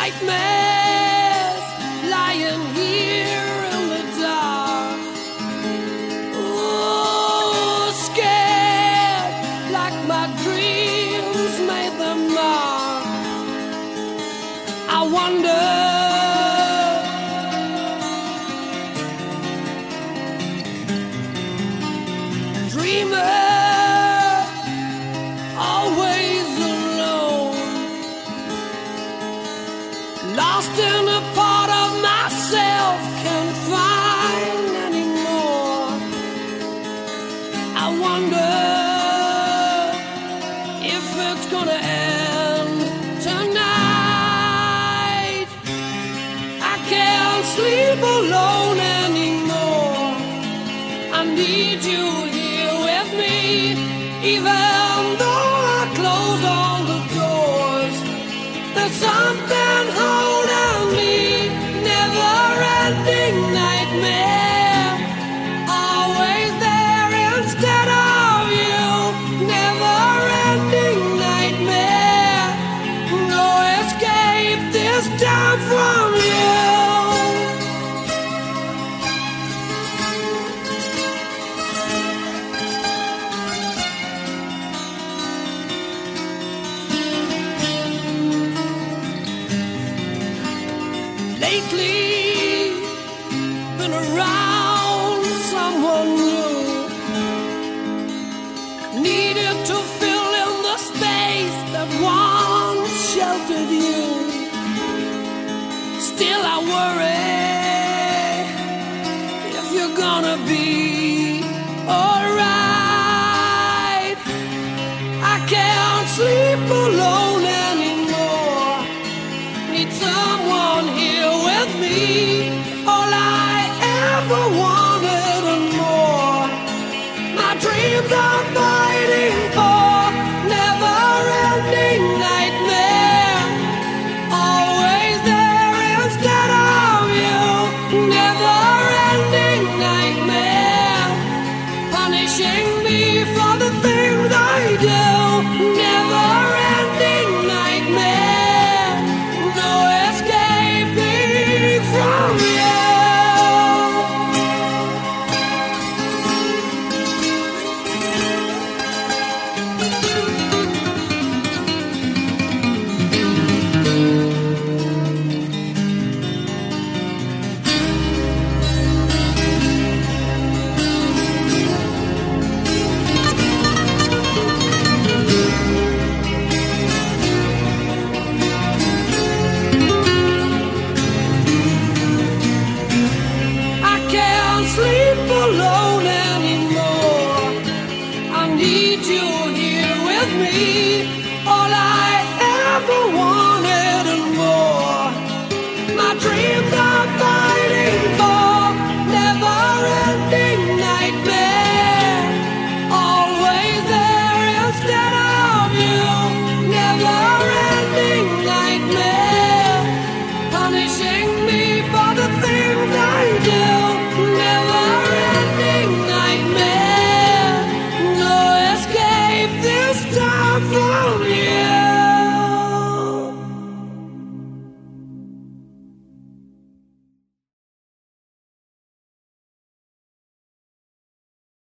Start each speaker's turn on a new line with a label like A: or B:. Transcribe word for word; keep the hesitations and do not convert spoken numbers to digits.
A: nightmares lying here in the dark. Ooh, scared like my dreams made them mark. I wonder, dreamer, always alone, lost in a part of myself, can't find anymore. I wonder if it's gonna end tonight. I can't sleep alone anymore. I need you here with me, even though I close all the doors. There's something holding me, never-ending nightmare, always there instead of you. Never-ending nightmare, no escape this time from you. Lately, been around someone new, needed to fill in the space that once sheltered you. Still I worry